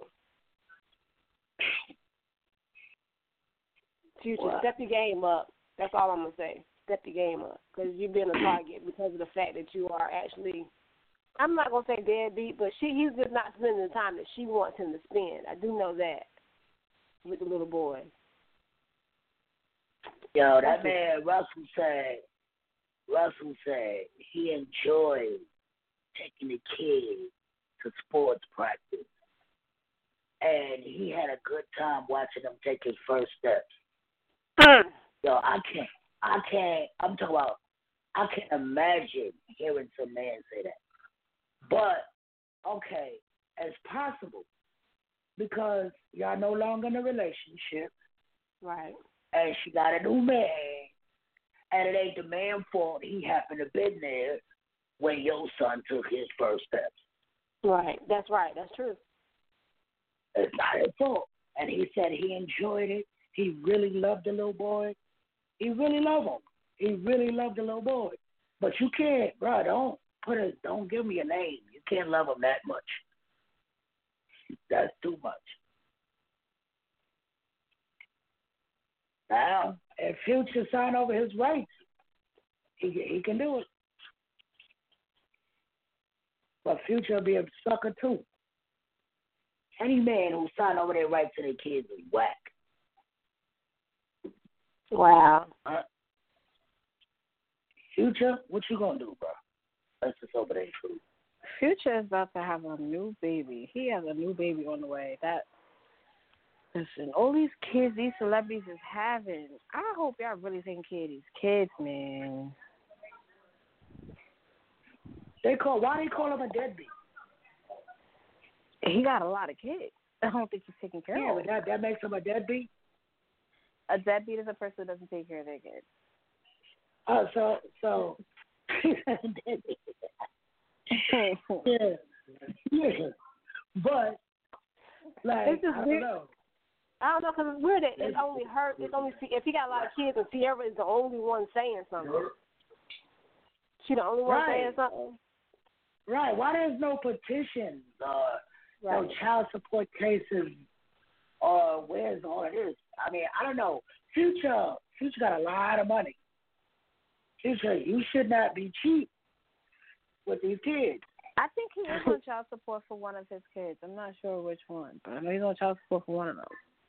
Future, step your game up. That's all I'm gonna say. Step your game up, because you've been a target because of the fact that you are actually. I'm not gonna say deadbeat, but he's just not spending the time that she wants him to spend. I do know that. With the little boy. Yo, that man Russell said he enjoyed taking the kid to sports practice, and he had a good time watching him take his first steps. Yo, I can't imagine hearing some man say that. But okay, it's possible. Because y'all no longer in a relationship. Right. And she got a new man. And it ain't the man's fault he happened to been there when your son took his first steps. Right. That's right. That's true. It's not his fault. And he said he enjoyed it. He really loved the little boy. He really loved him. He really loved the little boy. But you can't, bro, don't give me a name. You can't love him that much. That's too much. Now, if Future sign over his rights, he can do it. But Future will be a sucker too. Any man who sign over their rights to their kids is whack. Wow. Future, what you gonna do, bro? That's just over there, true. Future is about to have a new baby. He has a new baby on the way. Listen, all these kids, these celebrities is having. I hope y'all really taking care of these kids, man. Why they call him a deadbeat? He got a lot of kids. I don't think he's taking care of them. Yeah, but that makes him a deadbeat? A deadbeat is a person who doesn't take care of their kids. Oh, so he's a deadbeat. yeah. But, like, it's just I weird. don't know. I don't know, because it's weird that it's only her. It's only if he got a lot of kids and Ciara is the only one saying something. She the only one saying something. Right. Why there's no petitions or no child support cases or where's all of this? I mean, I don't know. Future got a lot of money. Future, you should not be cheap with these kids. I think he is on child support for one of his kids. I'm not sure which one, but I know he's on child support for one of them.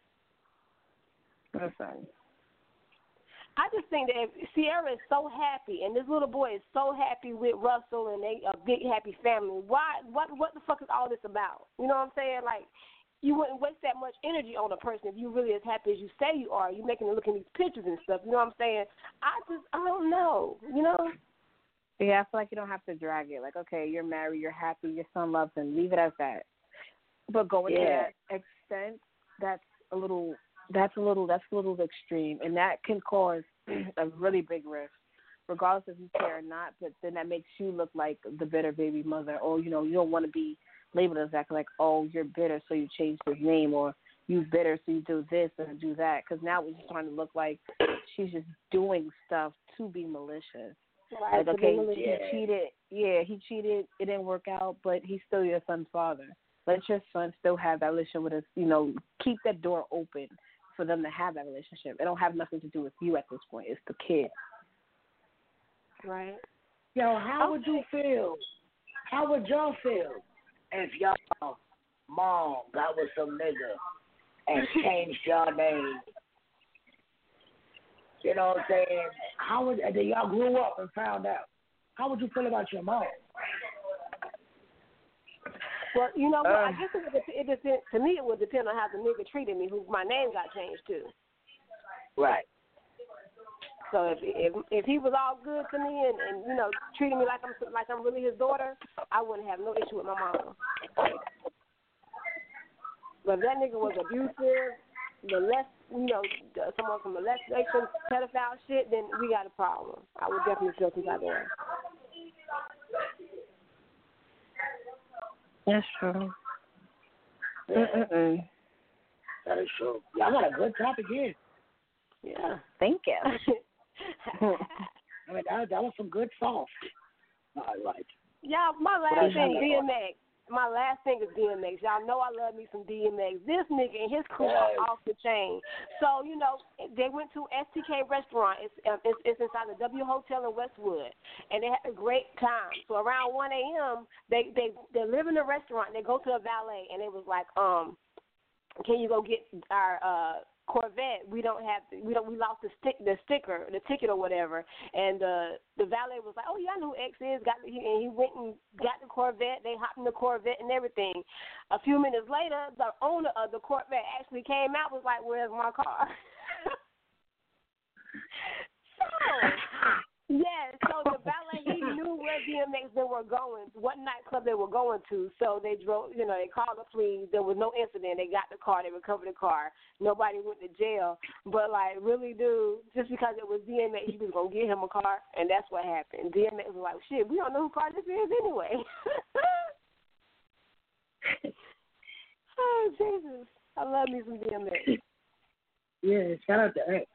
Listen. I just think that if Ciara is so happy and this little boy is so happy with Russell and they a big happy family, what the fuck is all this about? You know what I'm saying? Like, you wouldn't waste that much energy on a person if you really as happy as you say you are. You making them look at these pictures and stuff. You know what I'm saying? I don't know. You know? Yeah, I feel like you don't have to drag it. Like, okay, you're married, you're happy, your son loves him. Leave it as that. But going to that extent, that's a little extreme, and that can cause a really big rift, regardless if you care or not. But then that makes you look like the bitter baby mother, or you don't want to be labeled as that, like, oh, you're bitter, so you changed his name, or you bitter, so you do this and do that. Because now it's trying to look like she's just doing stuff to be malicious. Right, like, okay, he cheated. Yeah, he cheated. It didn't work out, but he's still your son's father. Let your son still have that relationship with us. Keep that door open for them to have that relationship. It don't have nothing to do with you at this point. It's the kid. Right. Yo, how would you feel? How would y'all feel if y'all mom got with some nigga and changed y'all name? You know what I'm saying? And then y'all grew up and found out. How would you feel about your mom? Well, I guess it depends. To me, it would depend on how the nigga treated me, who my name got changed to. Right. So if he was all good to me and treating me like I'm really his daughter, I wouldn't have no issue with my mom. But if that nigga was abusive, someone from molestation, pedophile shit, then we got a problem. I would definitely feel some type of way. That's true. Yeah. That is true. Y'all got a good topic here. Yeah. Thank you. I mean, that was some good sauce. I like. Yeah, my last thing, DMX. My last thing is DMX. Y'all know I love me some DMX. This nigga and his crew are off the chain. So, they went to STK restaurant. It's inside the W Hotel in Westwood. And they had a great time. So around 1 a.m., they live in the restaurant. They go to a valet, and it was like, can you go get our Corvette? We lost the sticker, the ticket or whatever. And the valet was like, oh, yeah, I know who X is. And he went and got the Corvette. They hopped in the Corvette and everything. A few minutes later, the owner of the Corvette actually came out, was like, where's my car? So the valet, he knew where DMX they were going, what nightclub they were going to. So they drove, they called the police. There was no incident. They got the car. They recovered the car. Nobody went to jail. But, really, dude, just because it was DMX, he was going to get him a car, and that's what happened. DMX was like, shit, we don't know who car this is anyway. Oh, Jesus. I love me some DMX. Yeah, shout out to X.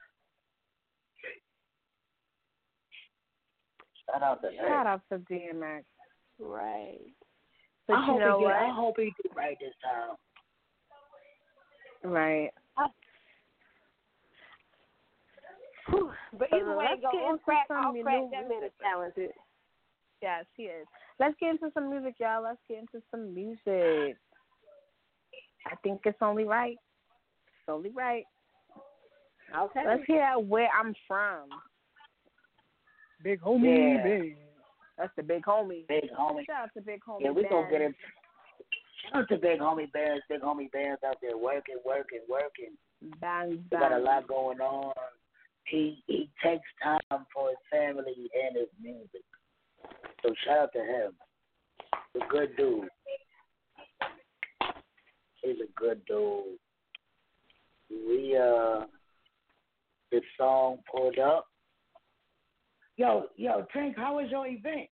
Shout out to DMX. Right. But I hope he did right this time. Right. But either way, on crack, that man is talented. Yes, he is. Let's get into some music, y'all. Let's get into some music. I think it's only right. It's only right. Okay. Let's hear where I'm from. Big homie, big. That's the big homie. Big homie. Shout out to big homie. Yeah, we gonna get him. Shout out to big homie bands out there working. Bang. He got a lot going on. He takes time for his family and his music. So shout out to him. He's a good dude. He's a good dude. We this song pulled up. Yo, Tank, how was your event?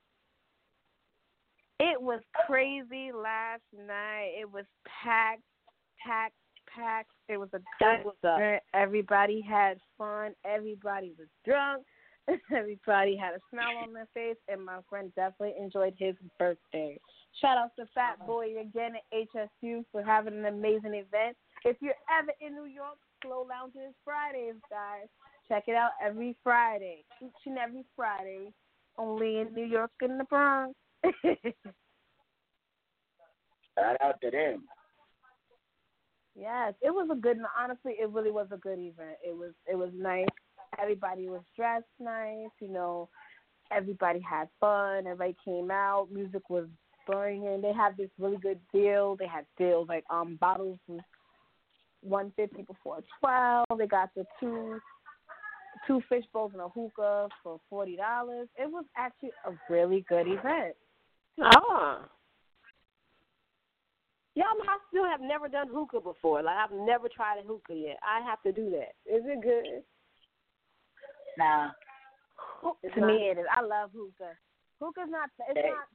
It was crazy last night. It was packed. It was a good event. Everybody had fun. Everybody was drunk. Everybody had a smile on their face, and my friend definitely enjoyed his birthday. Shout out to Fat Boy again at HSU for having an amazing event. If you're ever in New York, Slow Lounges Fridays, guys. Check it out every Friday, each and every Friday, only in New York and the Bronx. Shout out to them. Yes, it was honestly, it really was a good event. It was nice. Everybody was dressed nice, everybody had fun, everybody came out, music was banging. They had this really good deal. They had deals like bottles was $150 before 12. They got the two fish bowls and a hookah for $40. It was actually a really good event. Oh. Yeah, I still have never done hookah before. I've never tried a hookah yet. I have to do that. Is it good? Nah. To me, it is. I love hookah. Hookah's not.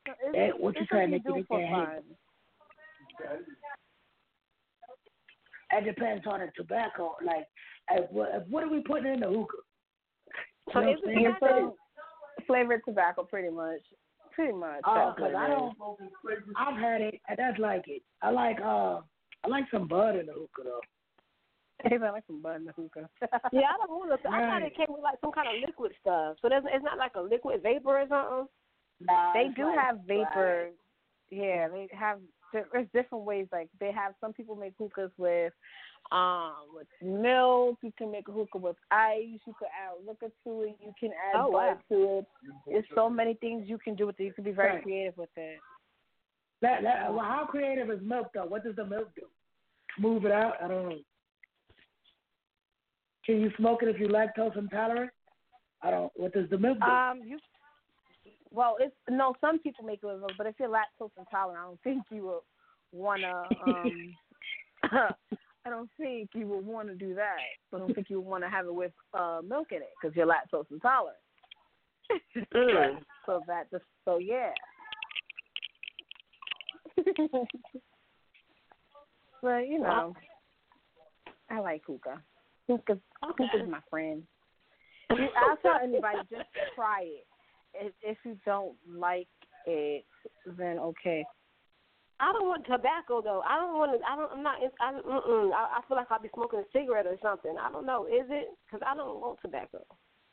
It's what you trying to do for fun. It depends on the tobacco. Like, what are we putting in the hookah? So is it tobacco? Flavored tobacco, pretty much. Pretty much. Oh, because I've had it, and that's like it. I like some bud in the hookah, though. I like some bud in the hookah. Yeah, I don't want to. I thought it came with like some kind of liquid stuff. So it's not like a liquid vapor or something? Nah, they do have vapor. Yeah, they have. There's different ways. Like they have some people make hookahs with milk. You can make a hookah with ice. You can add liquor to it. You can add bud to it. There's so many things you can do with it. You can be very creative with it. Well, how creative is milk though? What does the milk do? Move it out? I don't know. Can you smoke it if you're lactose intolerant? What does the milk do? Some people make it with milk, but if you're lactose intolerant, I don't think you would wanna. I don't think you would want to do that. I don't think you would want to have it with milk in it because you're lactose intolerant. So yeah. But I like hookah. Hookah's my friend. I'll tell anybody, just try it. If you don't like it, then okay. I don't want tobacco though. I feel like I'll be smoking a cigarette or something. I don't know. Is it? Because I don't want tobacco.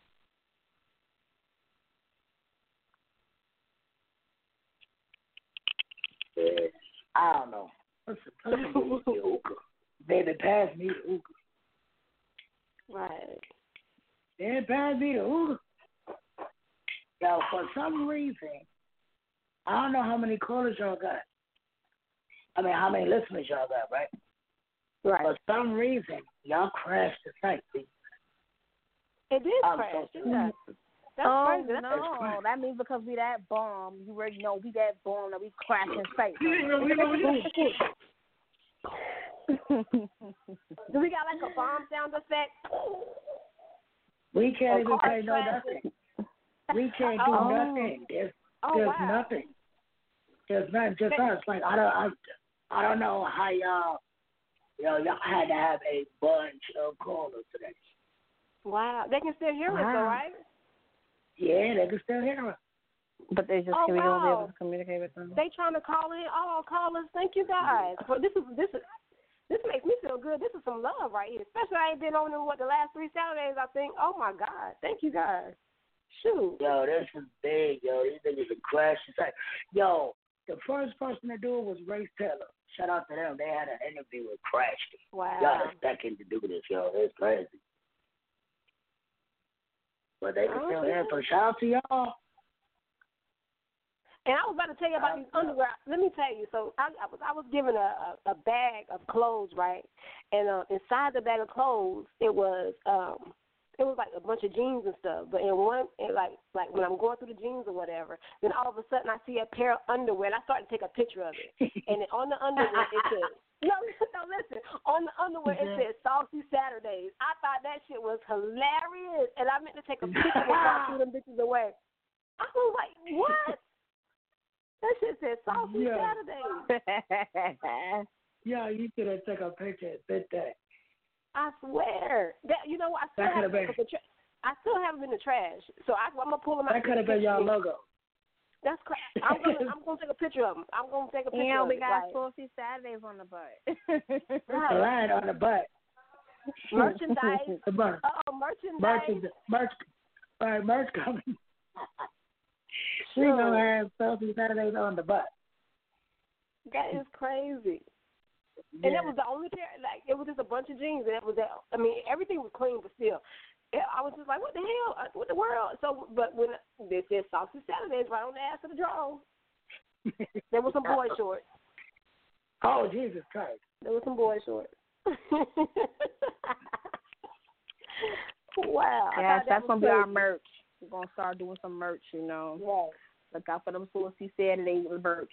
I don't know. Listen, baby, pass me the hookah. Right. Then pass me the hookah. Yo, for some reason, I don't know how many callers y'all got. I mean, how many listeners y'all got, right? Right. For some reason, y'all crashed the site. It did crash, didn't it? That's crazy. No, that means because we that bomb. You already know we that bomb that we crashing sites. Do we got like a bomb sound effect? We can't even say no nothing. We can't do nothing. There's nothing. There's nothing. Just us. Like I don't know how y'all had to have a bunch of callers today. Wow, they can still hear us, though, right? Yeah, they can still hear us. But they just we won't be able to communicate with them. They trying to call in. Oh, callers, thank you guys. But this makes me feel good. This is some love right here. Especially I ain't been on them the last 3 Saturdays. I think. Oh my God, thank you guys. Shoot. Yo, this is big. Yo, these niggas are crashing. Yo, the first person to do it was Race Taylor. Shout out to them. They had an interview with Crash. Wow. Y'all the second to do this, yo. It's crazy. But they can still hear. So shout out to y'all. And I was about to tell you about these underwear. Let me tell you. So I was given a bag of clothes, right? And inside the bag of clothes, it was like a bunch of jeans and stuff. But in one, like when I'm going through the jeans or whatever, then all of a sudden I see a pair of underwear, and I started to take a picture of it. And then on the underwear it said, no, listen. On the underwear it said Saucy Saturdays. I thought that shit was hilarious, and I meant to take a picture before I threw them bitches away. I was like, what? That shit said Saucy Saturdays. Yeah, you could have took a picture and sent that. I swear. That I still have them in the trash. So I'm gonna pull them out. That could have been your logo. That's crazy. I'm gonna take a picture of them. I'm gonna take a picture. Yeah, of we it, got Saucy Saturdays on the butt. Right on the butt. Merchandise. Merchandise. Merch coming. We gonna have Saucy Saturdays on the butt. That is crazy. And that was the only pair. Like it was just a bunch of jeans, and that was that. I mean, everything was clean, but still, I was just like, "What the hell? What the world?" So, but when they said Saucy Saturdays right on the ass of the drawers, there was some boy shorts. Oh Jesus Christ! There was some boy shorts. Wow. Yes, that's gonna be our merch. We're gonna start doing some merch, Right. Look out for them Saucy Saturdays merch.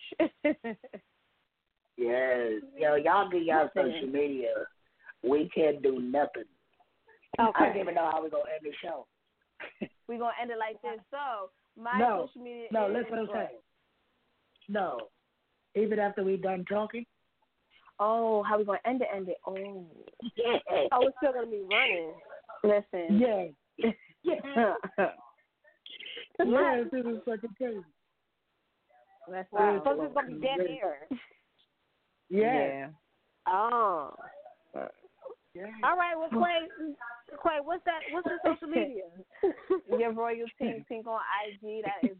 Yes. Yo, y'all get y'all social media. We can't do nothing. Okay. I don't even know how we're going to end the show. We're going to end it like this. So, my social media listen what I'm saying. No. Even after we done talking? Oh, how we going to end it? Oh. Yeah. Oh, it's still going to be running. Listen. Yeah. Yeah. Yeah, this is fucking crazy. That's wow. So it's going to be dead air. Yeah. Oh. Yeah. All right, well, Quay, what's your social media? Your Royal Tink on IG. That is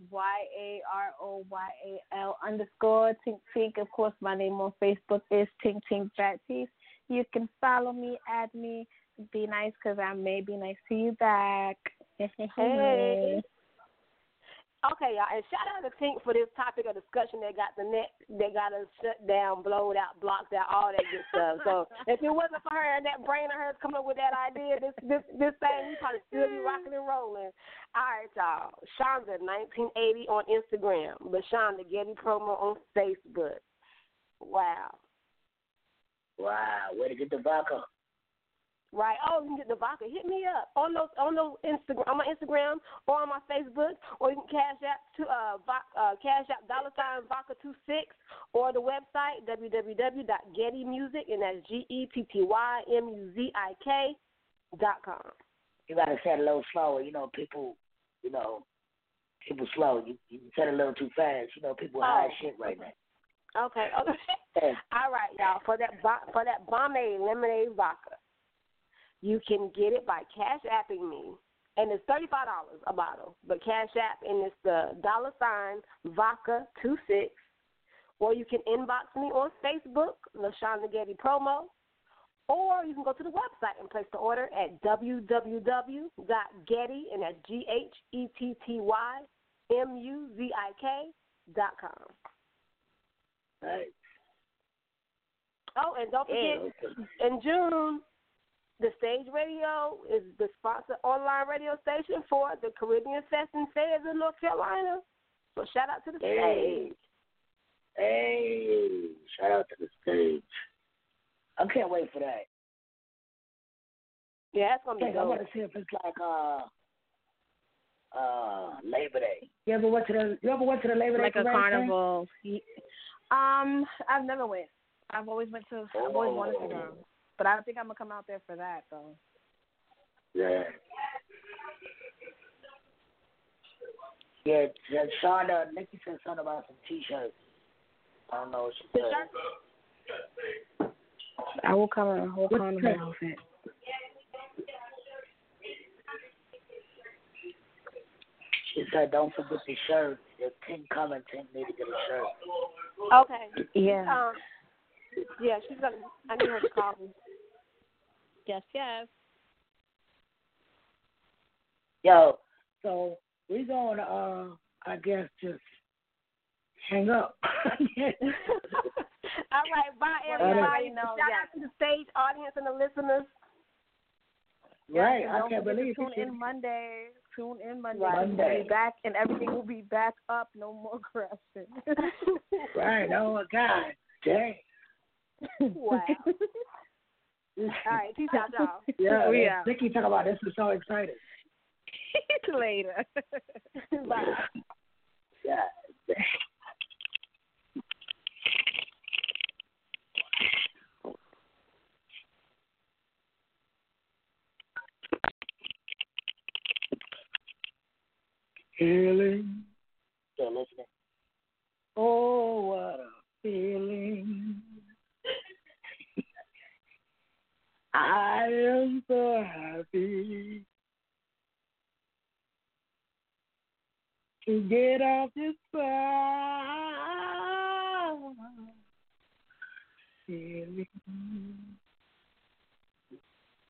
YAROYAL _Tink. Of course, my name on Facebook is Tink Fat Teeth. You can follow me, add me, be nice because I may be nice to you back. Hey. Okay, y'all, and shout out to Tink for this topic of discussion that got us shut down, blowed out, blocked out, all that good stuff. So if it wasn't for her and that brain of hers coming up with that idea, this thing, we probably still be rocking and rolling. All right, y'all. Shonda 1980 on Instagram, LaShonda Getty Promo on Facebook. Wow. Way to get the vodka. Right. Oh, you can get the vodka. Hit me up on those Instagram, on my Instagram or on my Facebook, or you can cash app $vodka26 or the website www.gettymusic, and that's GETTYMUZIK.com. You gotta say it a little slower. People slow. You said it a little too fast. People high shit right now. Okay. All right, y'all. For that Bombay lemonade vodka, you can get it by cash apping me, and it's $35 a bottle. But cash app, and it's the $vodka26, or you can inbox me on Facebook, LaShonda Getty Promo, or you can go to the website and place the order at www.getty, and that's GETTYMUZIK.com. Right. Oh, and don't forget, in June, the Stage Radio is the sponsor online radio station for the Caribbean Fest and Fairs in North Carolina. So shout out to the stage. Hey, shout out to the stage. I can't wait for that. Yeah, that's gonna be dope. I want to see if it's like Labor Day. You ever went to the Labor Day? Like a carnival. I've never went. I've always wanted to go. But I think I'm going to come out there for that, though. Yeah. Yeah, Shonda, Nikki said something about some T-shirts. I don't know what she said. I will come in a whole carnival outfit. She said, don't forget the shirt. If Tink coming, Tink need to get a shirt. Okay. Yeah. Yeah, she's going to, I need her to call me. Yes. Yo, so we going to, I guess, just hang up. All right, bye, everybody. Shout out to the stage audience and the listeners. Right, yes, I can't believe it. Tune in Monday. Right. We'll be back, and everything will be back up. No more crashing. Right. Oh, God. Dang. Wow. All right, peace out, y'all. Yeah, we are. Nikki talk about this. We're so excited. Later. Bye. Yeah. Healing. Still listening. Oh, what a feeling. I am so happy to get off this fire. Feeling.